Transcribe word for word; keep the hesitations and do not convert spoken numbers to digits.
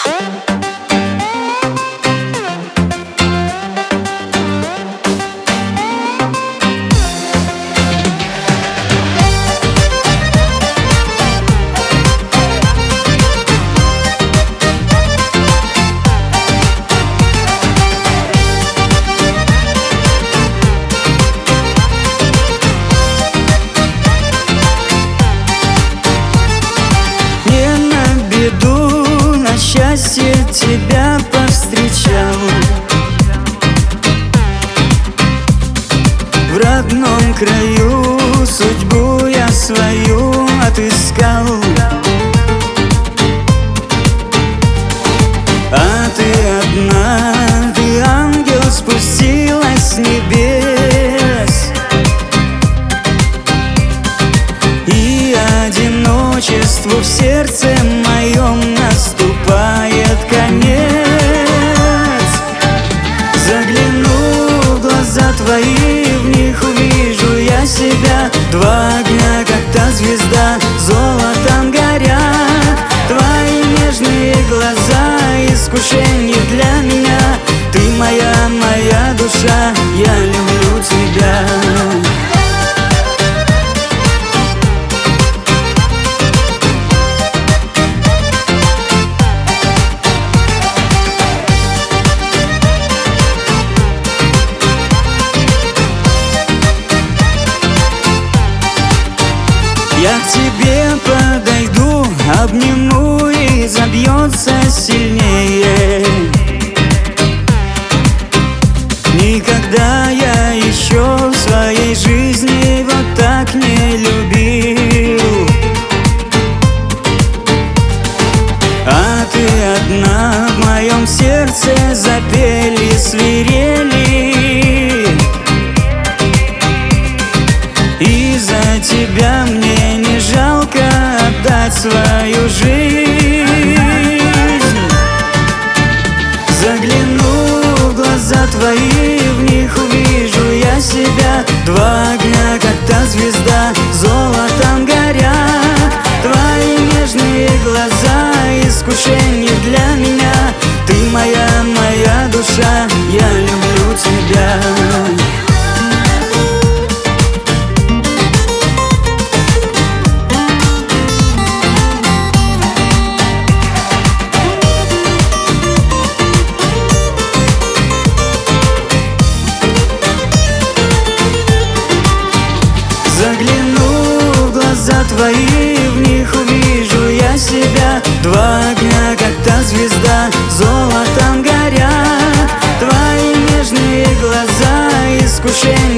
Счастье тебя повстречал, в родном краю судьбу я свою отыскал. А ты одна, ты ангел, спустилась с небес, и одиночеству в сердце моем наступает конец. Загляну в глаза твои, в них увижу я себя. Два огня, как та звезда, золотом горят. Твои нежные глаза, искушение для меня. Ты моя, моя душа, я люблю тебя. Я к тебе подойду, обниму и забьется сильнее. Никогда я еще в своей жизни вот так не любил. А ты одна в моем сердце, запели свирели. И за тебя мне не жалко отдать свою жизнь. Загляну в глаза твои, в них увижу я себя. Два огня, как та звезда, золотом горят. Твои нежные глаза, искушение для меня. Ты моя, моя душа, я люблю тебя. Загляну в глаза твои, в них увижу я себя. Два огня, как та звезда, золотом горят. Твои нежные глаза, искушение